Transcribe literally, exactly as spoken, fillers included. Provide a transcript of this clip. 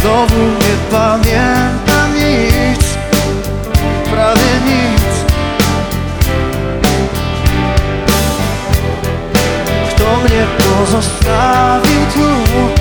znowu nie pamiętam nic, prawie nic. Kto mnie pozostawił tu?